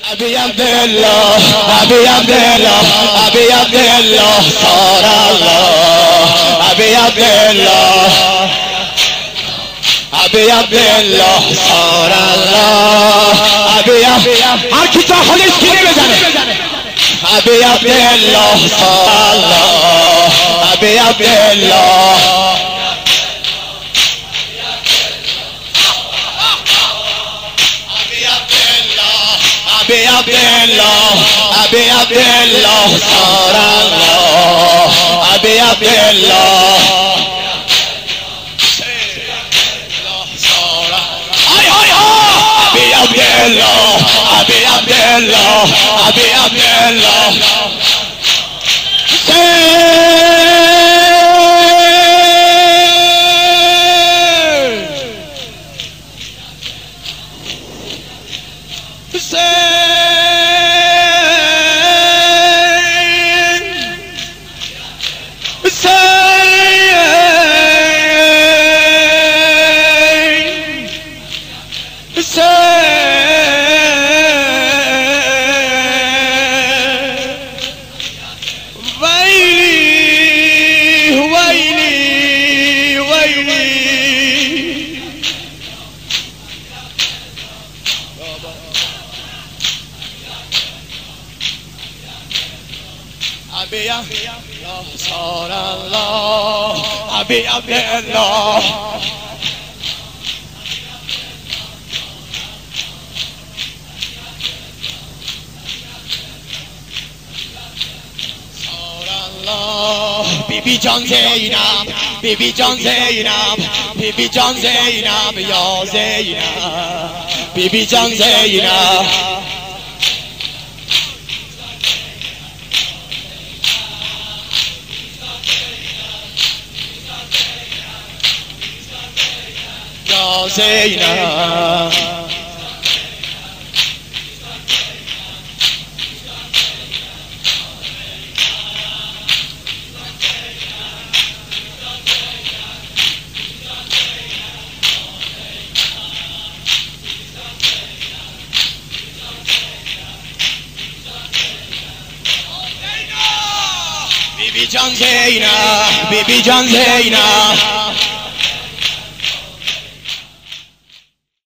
ابي عبد الله ابي عبد الله ابي عبد الله صار الله ابي عبد الله ابي عبد الله صار الله ابي هر کی تا خودش گیره بزنه ابي عبد الله صار الله ابي عبد الله ابي عبد الله ابي عبد الله صار الله ابي عبد الله ابي عبد الله ابي عبد الله ابي عبد الله ابي الله صار الله ابي عبد الله صار الله بیبی جان زینب بیبی جان زینب بیبی جان زینب یا زینب بیبی جان زینب زینب بیبی جان زینب بیبی جان زینب